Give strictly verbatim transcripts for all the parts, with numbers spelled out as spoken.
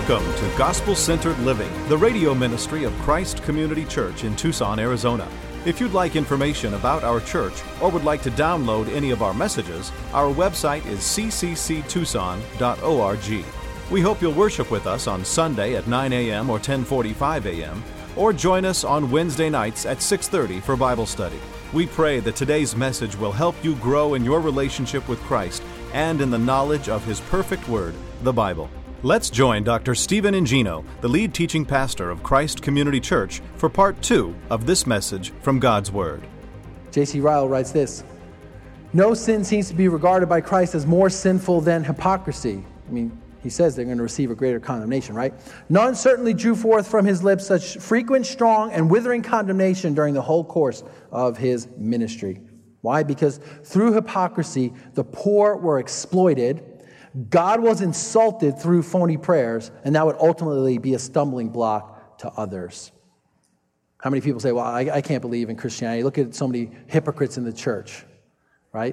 Welcome to Gospel-Centered Living, the radio ministry of Christ Community Church in Tucson, Arizona. If you'd like information about our church or would like to download any of our messages, our website is c c c tucson dot org. We hope you'll worship with us on Sunday at nine a.m. or ten forty-five a.m., or join us on Wednesday nights at six thirty for Bible study. We pray that today's message will help you grow in your relationship with Christ and in the knowledge of His perfect Word, the Bible. Let's join Doctor Stephen Ingino, the lead teaching pastor of Christ Community Church, for part two of this message from God's Word. J C Ryle writes this: no sin seems to be regarded by Christ as more sinful than hypocrisy. I mean, he says they're going to receive a greater condemnation, right? None certainly drew forth from his lips such frequent, strong, and withering condemnation during the whole course of his ministry. Why? Because through hypocrisy, the poor were exploited, God was insulted through phony prayers, and that would ultimately be a stumbling block to others. How many people say, well, I, I can't believe in Christianity. Look at so many hypocrites in the church, right?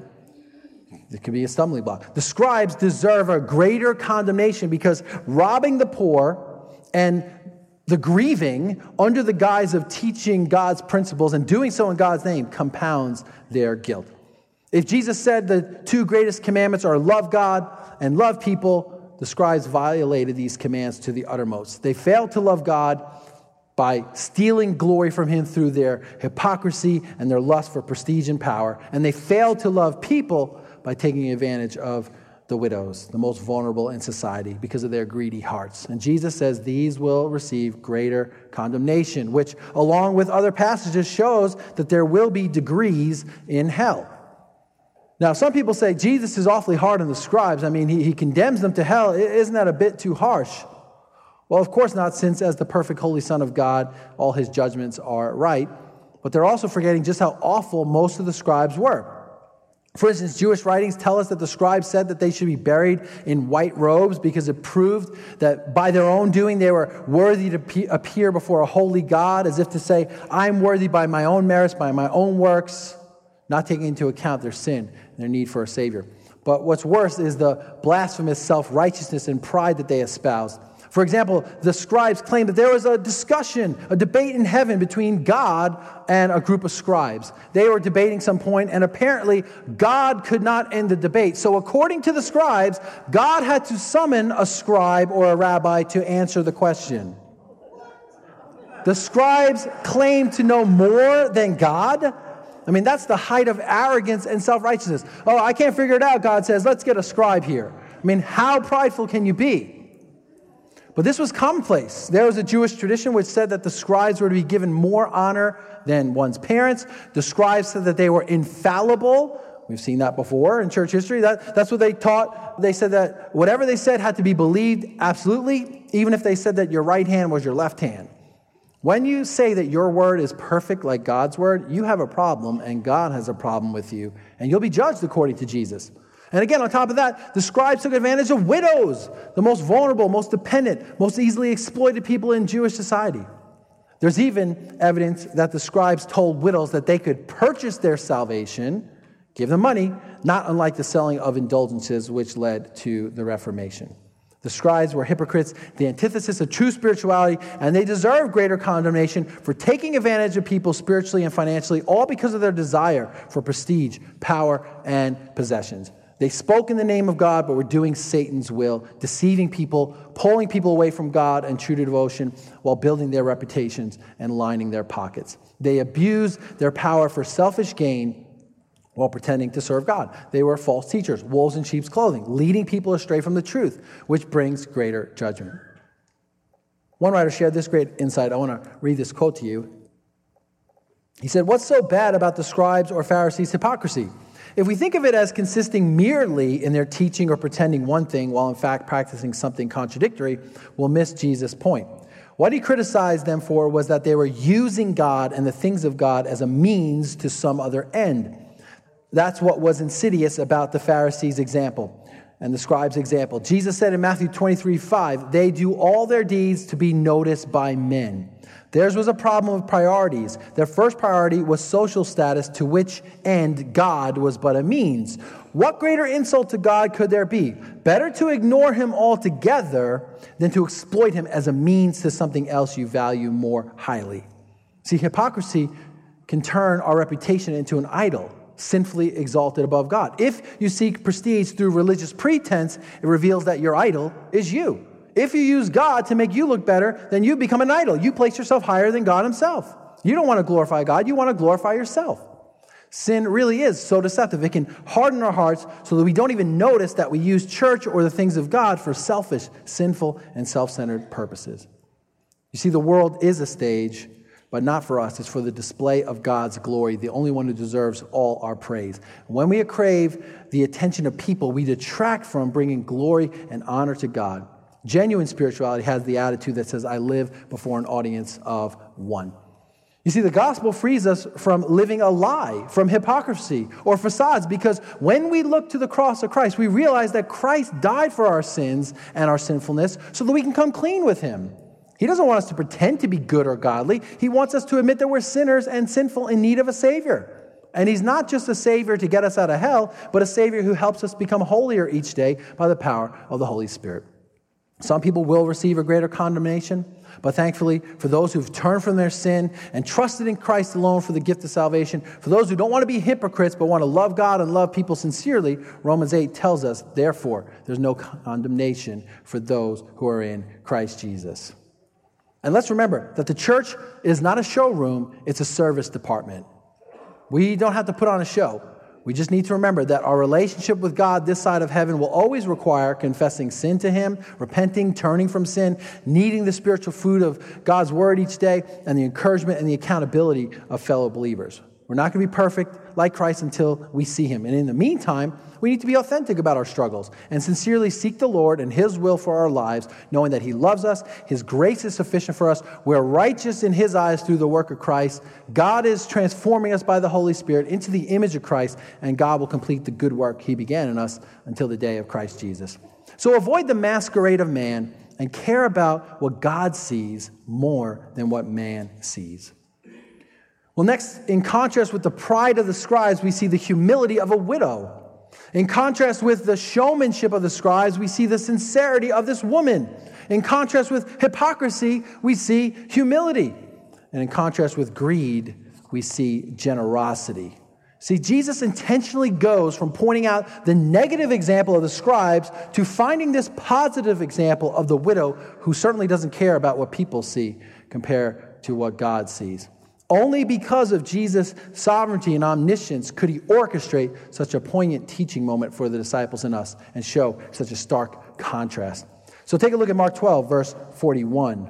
It could be a stumbling block. The scribes deserve a greater condemnation because robbing the poor and the grieving under the guise of teaching God's principles and doing so in God's name compounds their guilt. If Jesus said the two greatest commandments are love God and love people, the scribes violated these commands to the uttermost. They failed to love God by stealing glory from Him through their hypocrisy and their lust for prestige and power. And they failed to love people by taking advantage of the widows, the most vulnerable in society, because of their greedy hearts. And Jesus says these will receive greater condemnation, which, along with other passages, shows that there will be degrees in hell. Now, some people say Jesus is awfully hard on the scribes. I mean, he, he condemns them to hell. Isn't that a bit too harsh? Well, of course not, since as the perfect Holy Son of God, all His judgments are right. But they're also forgetting just how awful most of the scribes were. For instance, Jewish writings tell us that the scribes said that they should be buried in white robes because it proved that by their own doing they were worthy to pe- appear before a holy God, as if to say, I'm worthy by my own merits, by my own works, not taking into account their sin and their need for a Savior. But what's worse is the blasphemous self-righteousness and pride that they espoused. For example, the scribes claimed that there was a discussion, a debate in heaven between God and a group of scribes. They were debating some point, and apparently God could not end the debate. So according to the scribes, God had to summon a scribe or a rabbi to answer the question. The scribes claimed to know more than God. I mean, that's the height of arrogance and self-righteousness. Oh, I can't figure it out, God says, let's get a scribe here. I mean, how prideful can you be? But this was commonplace. There was a Jewish tradition which said that the scribes were to be given more honor than one's parents. The scribes said that they were infallible. We've seen that before in church history. That, that's what they taught. They said that whatever they said had to be believed absolutely, even if they said that your right hand was your left hand. When you say that your word is perfect like God's word, you have a problem, and God has a problem with you, and you'll be judged according to Jesus. And again, on top of that, the scribes took advantage of widows, the most vulnerable, most dependent, most easily exploited people in Jewish society. There's even evidence that the scribes told widows that they could purchase their salvation, give them money, not unlike the selling of indulgences, which led to the Reformation. The scribes were hypocrites, the antithesis of true spirituality, and they deserve greater condemnation for taking advantage of people spiritually and financially, all because of their desire for prestige, power, and possessions. They spoke in the name of God, but were doing Satan's will, deceiving people, pulling people away from God and true devotion while building their reputations and lining their pockets. They abused their power for selfish gain while pretending to serve God. They were false teachers, wolves in sheep's clothing, leading people astray from the truth, which brings greater judgment. One writer shared this great insight. I want to read this quote to you. He said, "What's so bad about the scribes or Pharisees' hypocrisy? If we think of it as consisting merely in their teaching or pretending one thing while in fact practicing something contradictory, we'll miss Jesus' point. What he criticized them for was that they were using God and the things of God as a means to some other end. That's what was insidious about the Pharisees' example and the scribes' example. Jesus said in Matthew twenty-three five, they do all their deeds to be noticed by men. Theirs was a problem of priorities. Their first priority was social status, to which end God was but a means. What greater insult to God could there be? Better to ignore him altogether than to exploit him as a means to something else you value more highly. See, hypocrisy can turn our reputation into an idol, sinfully exalted above God. If you seek prestige through religious pretense, it reveals that your idol is you. If you use God to make you look better, then you become an idol. You place yourself higher than God himself. You don't want to glorify God. You want to glorify yourself. Sin really is so deceptive. It can harden our hearts so that we don't even notice that we use church or the things of God for selfish, sinful, and self-centered purposes. You see, the world is a stage, but not for us. It's for the display of God's glory, the only one who deserves all our praise. When we crave the attention of people, we detract from bringing glory and honor to God. Genuine spirituality has the attitude that says, I live before an audience of one. You see, the gospel frees us from living a lie, from hypocrisy or facades, because when we look to the cross of Christ, we realize that Christ died for our sins and our sinfulness so that we can come clean with him. He doesn't want us to pretend to be good or godly. He wants us to admit that we're sinners and sinful in need of a Savior. And he's not just a Savior to get us out of hell, but a Savior who helps us become holier each day by the power of the Holy Spirit. Some people will receive a greater condemnation, but thankfully, for those who've turned from their sin and trusted in Christ alone for the gift of salvation, for those who don't want to be hypocrites but want to love God and love people sincerely, Romans eight tells us, therefore, there's no condemnation for those who are in Christ Jesus. And let's remember that the church is not a showroom, it's a service department. We don't have to put on a show. We just need to remember that our relationship with God this side of heaven will always require confessing sin to him, repenting, turning from sin, needing the spiritual food of God's word each day, and the encouragement and the accountability of fellow believers. We're not going to be perfect like Christ until we see him. And in the meantime, we need to be authentic about our struggles and sincerely seek the Lord and his will for our lives, knowing that he loves us, his grace is sufficient for us, we're righteous in his eyes through the work of Christ, God is transforming us by the Holy Spirit into the image of Christ, and God will complete the good work he began in us until the day of Christ Jesus. So avoid the masquerade of man and care about what God sees more than what man sees. Well, next, in contrast with the pride of the scribes, we see the humility of a widow. In contrast with the showmanship of the scribes, we see the sincerity of this woman. In contrast with hypocrisy, we see humility. And in contrast with greed, we see generosity. See, Jesus intentionally goes from pointing out the negative example of the scribes to finding this positive example of the widow who certainly doesn't care about what people see compared to what God sees. Only because of Jesus' sovereignty and omniscience could he orchestrate such a poignant teaching moment for the disciples and us and show such a stark contrast. So take a look at Mark twelve, verse forty-one.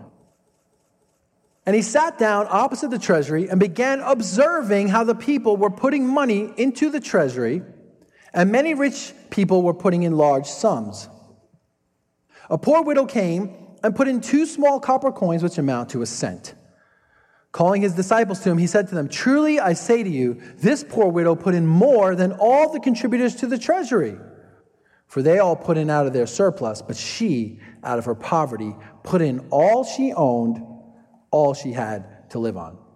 And he sat down opposite the treasury and began observing how the people were putting money into the treasury, and many rich people were putting in large sums. A poor widow came and put in two small copper coins, which amount to a cent. Calling his disciples to him, he said to them, "Truly I say to you, this poor widow put in more than all the contributors to the treasury. For they all put in out of their surplus, but she, out of her poverty, put in all she owned, all she had to live on."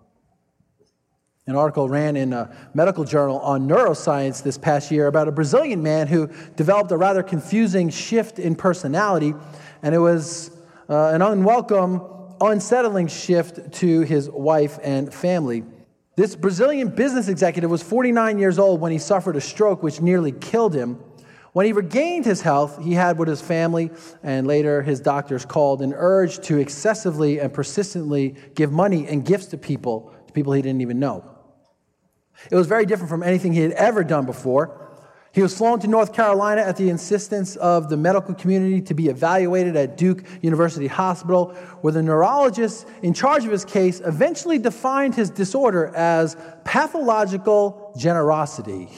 An article ran in a medical journal on neuroscience this past year about a Brazilian man who developed a rather confusing shift in personality, and it was uh, an unwelcome unsettling shift to his wife and family. This Brazilian business executive was forty-nine years old when he suffered a stroke which nearly killed him. When he regained his health, he had what his family and later his doctors called an urge to excessively and persistently give money and gifts to people, to people he didn't even know. It was very different from anything he had ever done before. He was flown to North Carolina at the insistence of the medical community to be evaluated at Duke University Hospital, where the neurologist in charge of his case eventually defined his disorder as pathological generosity.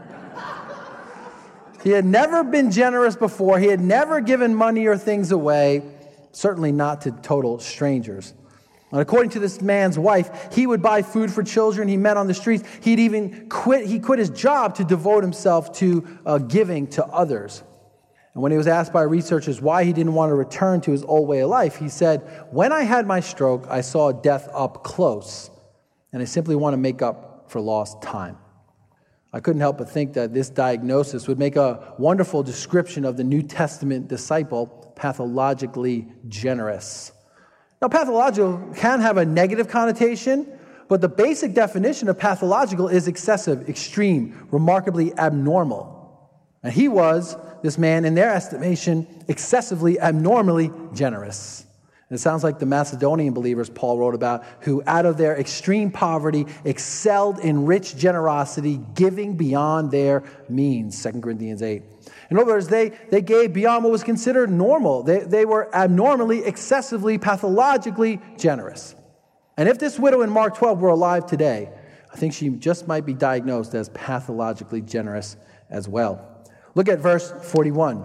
He had never been generous before. He had never given money or things away, certainly not to total strangers. And according to this man's wife, he would buy food for children he met on the streets. He'd even quit, he quit his job to devote himself to uh, giving to others. And when he was asked by researchers why he didn't want to return to his old way of life, he said, "When I had my stroke, I saw death up close, and I simply want to make up for lost time." I couldn't help but think that this diagnosis would make a wonderful description of the New Testament disciple, pathologically generous. Now, pathological can have a negative connotation, but the basic definition of pathological is excessive, extreme, remarkably abnormal. And he was, this man, in their estimation, excessively, abnormally generous. And it sounds like the Macedonian believers Paul wrote about, who out of their extreme poverty excelled in rich generosity, giving beyond their means, Second Corinthians eight. In other words, they, they gave beyond what was considered normal. They, they were abnormally, excessively, pathologically generous. And if this widow in Mark twelve were alive today, I think she just might be diagnosed as pathologically generous as well. Look at verse forty-one.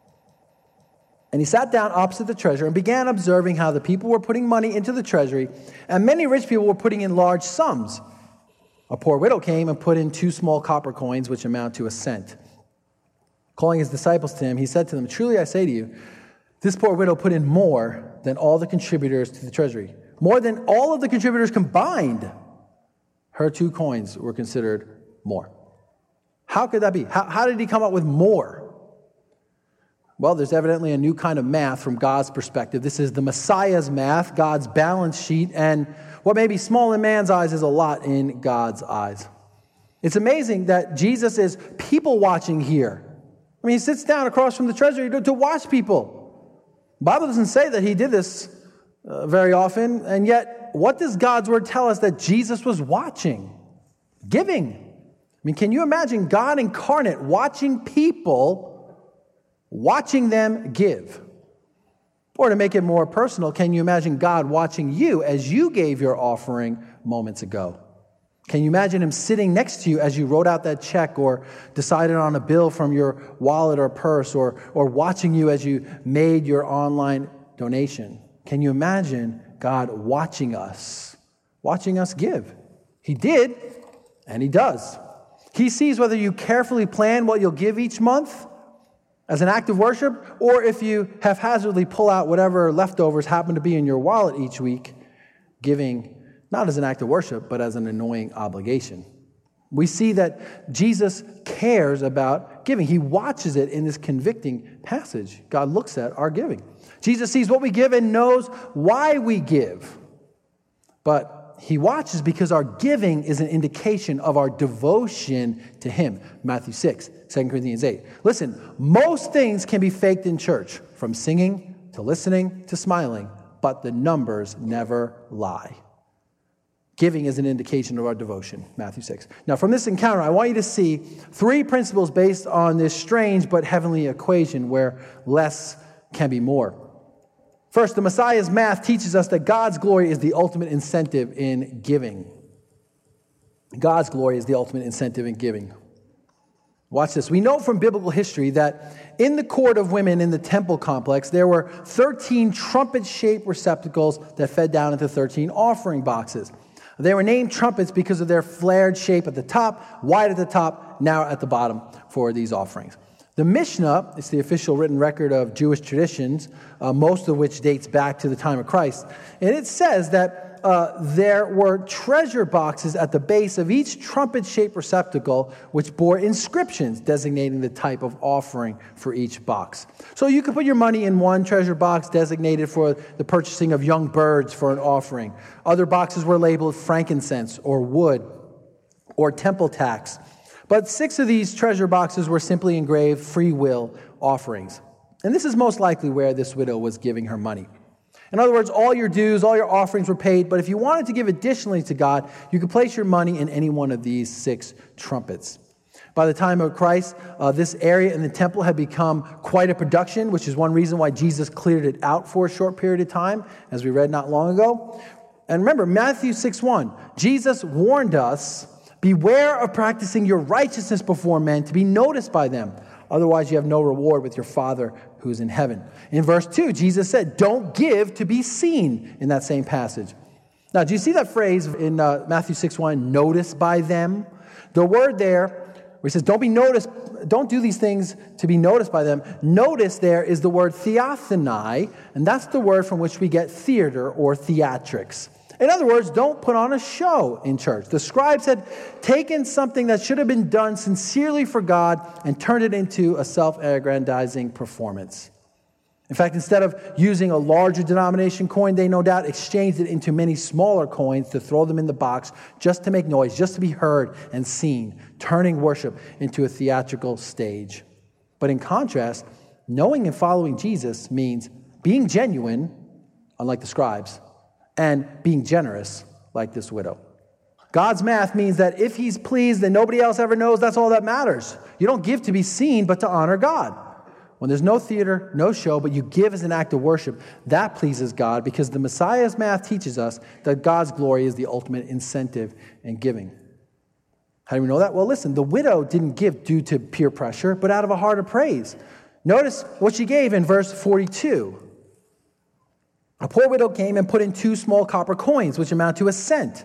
"And he sat down opposite the treasurer and began observing how the people were putting money into the treasury, and many rich people were putting in large sums. A poor widow came and put in two small copper coins, which amount to a cent. Calling his disciples to him, he said to them, 'Truly I say to you, this poor widow put in more than all the contributors to the treasury, more than all of the contributors combined. Her two coins were considered more.'" How could that be? How, how did he come up with more? Well, there's evidently a new kind of math from God's perspective. This is the Messiah's math, God's balance sheet, and what may be small in man's eyes is a lot in God's eyes. It's amazing that Jesus is people watching here. I mean, he sits down across from the treasury to, to watch people. The Bible doesn't say that he did this uh, very often, and yet what does God's word tell us that Jesus was watching? Giving. I mean, can you imagine God incarnate watching people, watching them give? Or to make it more personal, can you imagine God watching you as you gave your offering moments ago? Can you imagine him sitting next to you as you wrote out that check or decided on a bill from your wallet or purse, or, or watching you as you made your online donation? Can you imagine God watching us, watching us give? He did, and he does. He sees whether you carefully plan what you'll give each month as an act of worship, or if you haphazardly pull out whatever leftovers happen to be in your wallet each week, giving not as an act of worship, but as an annoying obligation. We see that Jesus cares about giving. He watches it in this convicting passage. God looks at our giving. Jesus sees what we give and knows why we give. But he watches because our giving is an indication of our devotion to him. Matthew six, Second Corinthians eight. Listen, most things can be faked in church, from singing to listening to smiling, but the numbers never lie. Giving is an indication of our devotion. Matthew six. Now, from this encounter, I want you to see three principles based on this strange but heavenly equation where less can be more. First, the Messiah's math teaches us that God's glory is the ultimate incentive in giving. God's glory is the ultimate incentive in giving. Watch this. We know from biblical history that in the court of women in the temple complex, there were thirteen trumpet-shaped receptacles that fed down into thirteen offering boxes. They were named trumpets because of their flared shape at the top, wide at the top, narrow at the bottom for these offerings. The Mishnah, it's the official written record of Jewish traditions, uh, most of which dates back to the time of Christ. And it says that uh, there were treasure boxes at the base of each trumpet-shaped receptacle, which bore inscriptions designating the type of offering for each box. So you could put your money in one treasure box designated for the purchasing of young birds for an offering. Other boxes were labeled frankincense or wood or temple tax. But six of these treasure boxes were simply engraved free will offerings. And this is most likely where this widow was giving her money. In other words, all your dues, all your offerings were paid, but if you wanted to give additionally to God, you could place your money in any one of these six trumpets. By the time of Christ, uh, this area in the temple had become quite a production, which is one reason why Jesus cleared it out for a short period of time, as we read not long ago. And remember, Matthew six one, Jesus warned us, "Beware of practicing your righteousness before men to be noticed by them. Otherwise, you have no reward with your Father who is in heaven." In verse two, Jesus said, "Don't give to be seen," in that same passage. Now, do you see that phrase in uh, Matthew six one, "noticed by them"? The word there where he says, don't be noticed, don't do these things to be noticed by them. Notice there is the word theathenai, and that's the word from which we get theater or theatrics. In other words, don't put on a show in church. The scribes had taken something that should have been done sincerely for God and turned it into a self-aggrandizing performance. In fact, instead of using a larger denomination coin, they no doubt exchanged it into many smaller coins to throw them in the box just to make noise, just to be heard and seen, turning worship into a theatrical stage. But in contrast, knowing and following Jesus means being genuine, unlike the scribes, and being generous, like this widow. God's math means that if he's pleased and nobody else ever knows, that's all that matters. You don't give to be seen, but to honor God. When there's no theater, no show, but you give as an act of worship, that pleases God, because the Messiah's math teaches us that God's glory is the ultimate incentive in giving. How do we know that? Well, listen, the widow didn't give due to peer pressure, but out of a heart of praise. Notice what she gave in verse forty-two. A poor widow came and put in two small copper coins, which amount to a cent.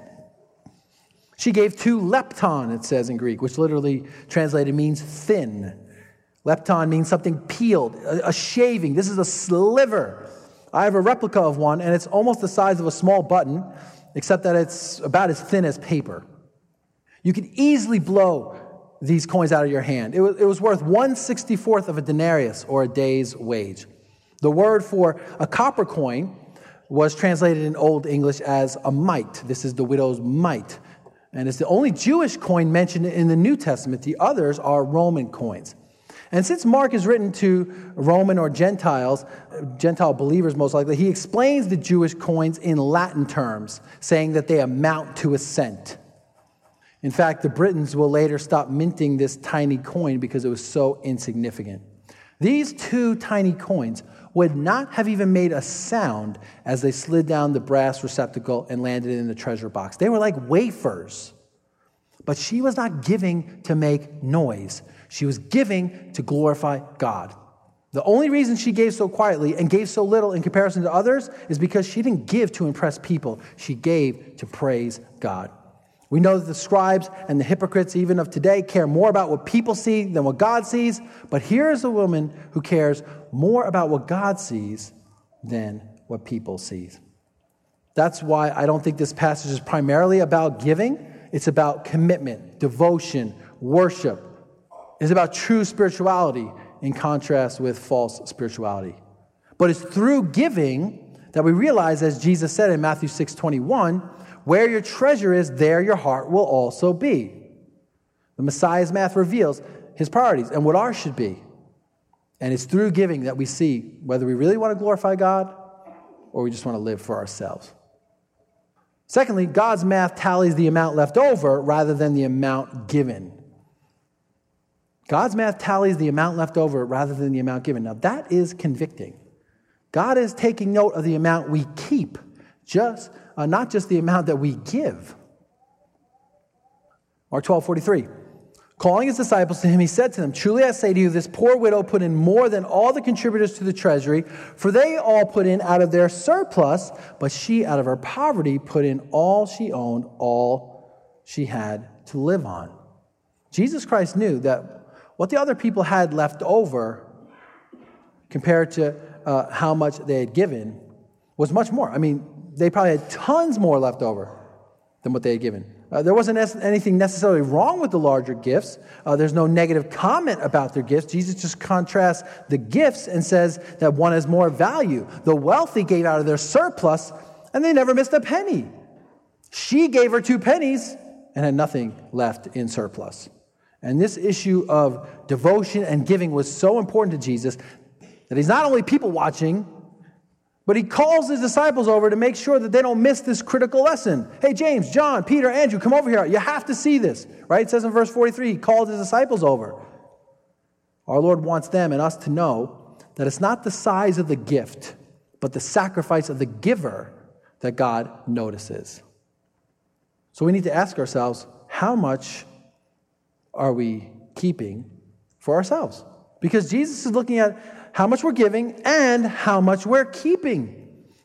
She gave two lepton, it says in Greek, which literally translated means thin. Lepton means something peeled, a, a shaving. This is a sliver. I have a replica of one, and it's almost the size of a small button, except that it's about as thin as paper. You could easily blow these coins out of your hand. It was, it was worth one sixty-fourth of a denarius, or a day's wage. The word for a copper coin was translated in Old English as a mite. This is the widow's mite. And it's the only Jewish coin mentioned in the New Testament. The others are Roman coins. And since Mark is written to Roman or Gentiles, Gentile believers most likely, he explains the Jewish coins in Latin terms, saying that they amount to a cent. In fact, the Britons will later stop minting this tiny coin because it was so insignificant. These two tiny coins would not have even made a sound as they slid down the brass receptacle and landed in the treasure box. They were like wafers. But she was not giving to make noise. She was giving to glorify God. The only reason she gave so quietly and gave so little in comparison to others is because she didn't give to impress people. She gave to praise God. We know that the scribes and the hypocrites, even of today, care more about what people see than what God sees. But here is a woman who cares more about what God sees than what people see. That's why I don't think this passage is primarily about giving. It's about commitment, devotion, worship. It's about true spirituality in contrast with false spirituality. But it's through giving that we realize, as Jesus said in Matthew six twenty-one, where your treasure is, there your heart will also be. The Messiah's math reveals his priorities and what ours should be. And it's through giving that we see whether we really want to glorify God or we just want to live for ourselves. Secondly, God's math tallies the amount left over rather than the amount given. God's math tallies the amount left over rather than the amount given. Now, that is convicting. God is taking note of the amount we keep, just uh, not just the amount that we give. Mark twelve forty-three. Calling his disciples to him, he said to them, "Truly I say to you, this poor widow put in more than all the contributors to the treasury, for they all put in out of their surplus, but she out of her poverty put in all she owned, all she had to live on." Jesus Christ knew that what the other people had left over compared to uh, how much they had given was much more. I mean, they probably had tons more left over than what they had given. Uh, there wasn't anything necessarily wrong with the larger gifts. Uh, there's no negative comment about their gifts. Jesus just contrasts the gifts and says that one has more value. The wealthy gave out of their surplus, and they never missed a penny. She gave her two pennies and had nothing left in surplus. And this issue of devotion and giving was so important to Jesus that he's not only people watching, but he calls his disciples over to make sure that they don't miss this critical lesson. Hey, James, John, Peter, Andrew, come over here. You have to see this, right? It says in verse forty-three, he called his disciples over. Our Lord wants them and us to know that it's not the size of the gift, but the sacrifice of the giver that God notices. So we need to ask ourselves, how much are we keeping for ourselves? Because Jesus is looking at how much we're giving and how much we're keeping.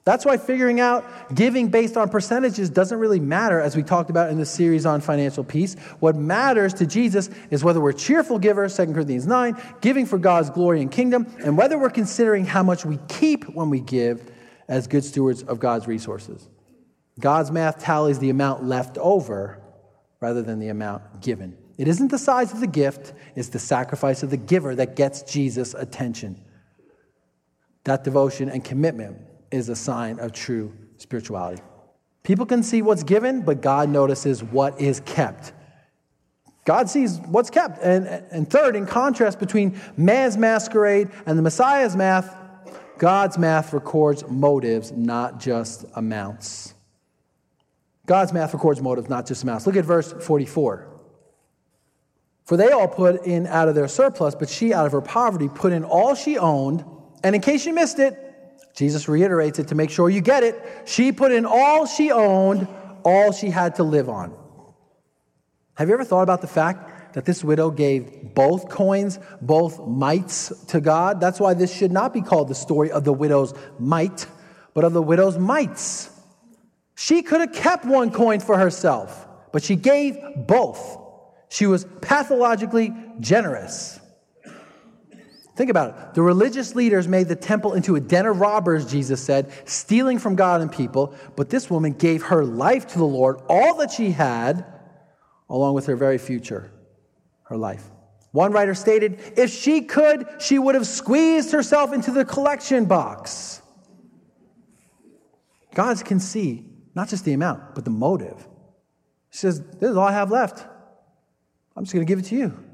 That's why figuring out giving based on percentages doesn't really matter, as we talked about in the series on financial peace. What matters to Jesus is whether we're cheerful givers, Second Corinthians nine, giving for God's glory and kingdom, and whether we're considering how much we keep when we give as good stewards of God's resources. God's math tallies the amount left over rather than the amount given. It isn't the size of the gift, it's the sacrifice of the giver that gets Jesus' attention. That devotion and commitment is a sign of true spirituality. People can see what's given, but God notices what is kept. God sees what's kept. And, and third, in contrast between man's masquerade and the Messiah's math, God's math records motives, not just amounts. God's math records motives, not just amounts. Look at verse forty-four. For they all put in out of their surplus, but she out of her poverty put in all she owned. And in case you missed it, Jesus reiterates it to make sure you get it. She put in all she owned, all she had to live on. Have you ever thought about the fact that this widow gave both coins, both mites to God? That's why this should not be called the story of the widow's mite, but of the widow's mites. She could have kept one coin for herself, but she gave both. She was pathologically generous. Think about it. The religious leaders made the temple into a den of robbers, Jesus said, stealing from God and people. But this woman gave her life to the Lord, all that she had, along with her very future, her life. One writer stated, if she could, she would have squeezed herself into the collection box. God can see not just the amount, but the motive. She says, this is all I have left. I'm just going to give it to you.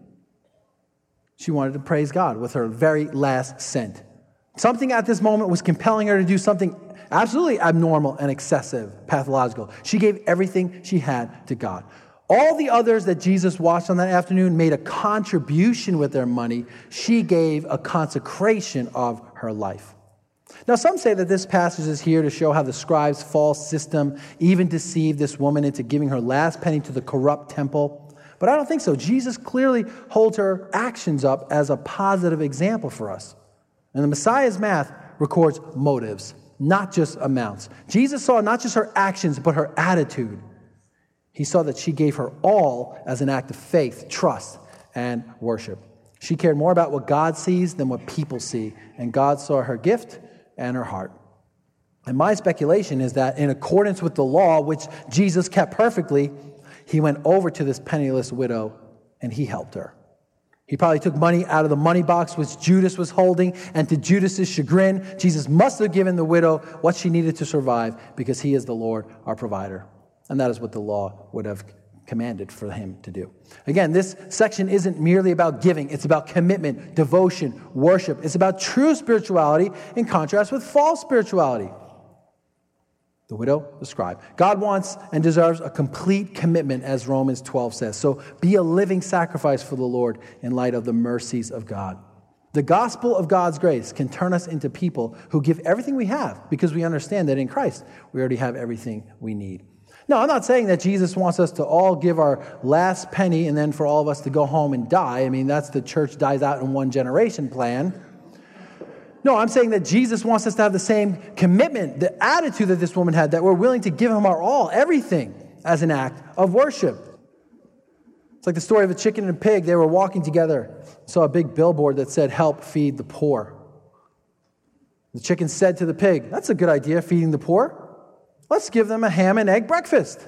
She wanted to praise God with her very last cent. Something at this moment was compelling her to do something absolutely abnormal and excessive, pathological. She gave everything she had to God. All the others that Jesus watched on that afternoon made a contribution with their money. She gave a consecration of her life. Now, some say that this passage is here to show how the scribes' false system even deceived this woman into giving her last penny to the corrupt temple. But I don't think so. Jesus clearly holds her actions up as a positive example for us. And the Messiah's math records motives, not just amounts. Jesus saw not just her actions, but her attitude. He saw that she gave her all as an act of faith, trust, and worship. She cared more about what God sees than what people see. And God saw her gift and her heart. And my speculation is that in accordance with the law, which Jesus kept perfectly, he went over to this penniless widow and he helped her. He probably took money out of the money box which Judas was holding, and to Judas's chagrin, Jesus must have given the widow what she needed to survive because he is the Lord, our provider. And that is what the law would have commanded for him to do. Again, this section isn't merely about giving. It's about commitment, devotion, worship. It's about true spirituality in contrast with false spirituality. The widow, the scribe. God wants and deserves a complete commitment, as Romans twelve says. So be a living sacrifice for the Lord in light of the mercies of God. The gospel of God's grace can turn us into people who give everything we have because we understand that in Christ we already have everything we need. Now, I'm not saying that Jesus wants us to all give our last penny and then for all of us to go home and die. I mean, that's the church dies out in one generation plan. No, I'm saying that Jesus wants us to have the same commitment, the attitude that this woman had, that we're willing to give him our all, everything, as an act of worship. It's like the story of a chicken and a pig. They were walking together, saw a big billboard that said, "Help feed the poor." The chicken said to the pig, "That's a good idea, feeding the poor. Let's give them a ham and egg breakfast."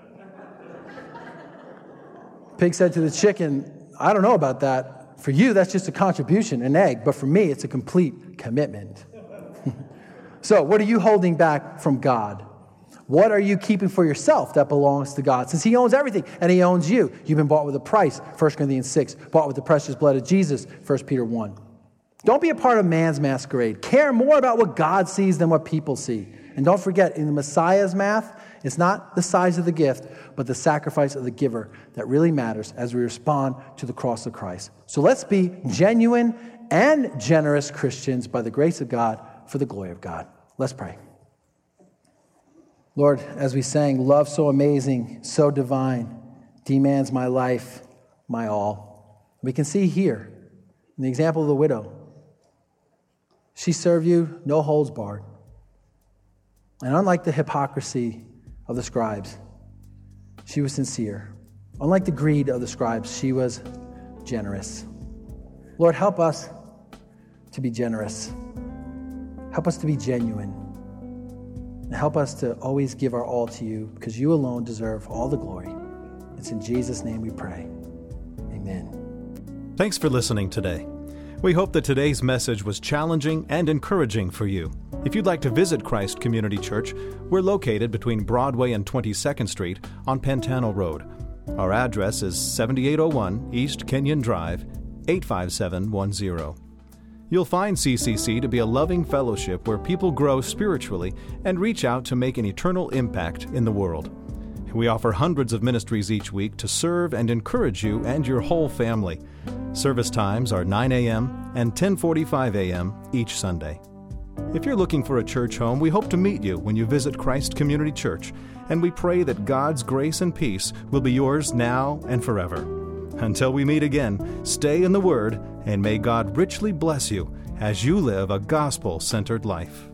Pig said to the chicken, "I don't know about that. For you, that's just a contribution, an egg. But for me, it's a complete commitment." So, what are you holding back from God? What are you keeping for yourself that belongs to God? Since he owns everything and he owns you. You've been bought with a price, First Corinthians six. Bought with the precious blood of Jesus, First Peter one. Don't be a part of man's masquerade. Care more about what God sees than what people see. And don't forget, in the Messiah's math, it's not the size of the gift, but the sacrifice of the giver that really matters as we respond to the cross of Christ. So let's be genuine and generous Christians by the grace of God for the glory of God. Let's pray. Lord, as we sang, love so amazing, so divine, demands my life, my all. We can see here, in the example of the widow, she served you, no holds barred. And unlike the hypocrisy of the scribes, she was sincere. Unlike the greed of the scribes, she was generous. Lord, help us to be generous. Help us to be genuine. And help us to always give our all to you, because you alone deserve all the glory. It's in Jesus' name we pray. Amen. Thanks for listening today. We hope that today's message was challenging and encouraging for you. If you'd like to visit Christ Community Church, we're located between Broadway and twenty-second Street on Pantano Road. Our address is seventy-eight oh one East Kenyon Drive, eight five seven one zero. You'll find C C C to be a loving fellowship where people grow spiritually and reach out to make an eternal impact in the world. We offer hundreds of ministries each week to serve and encourage you and your whole family. Service times are nine a.m. and ten forty-five a.m. each Sunday. If you're looking for a church home, we hope to meet you when you visit Christ Community Church, and we pray that God's grace and peace will be yours now and forever. Until we meet again, stay in the Word, and may God richly bless you as you live a gospel-centered life.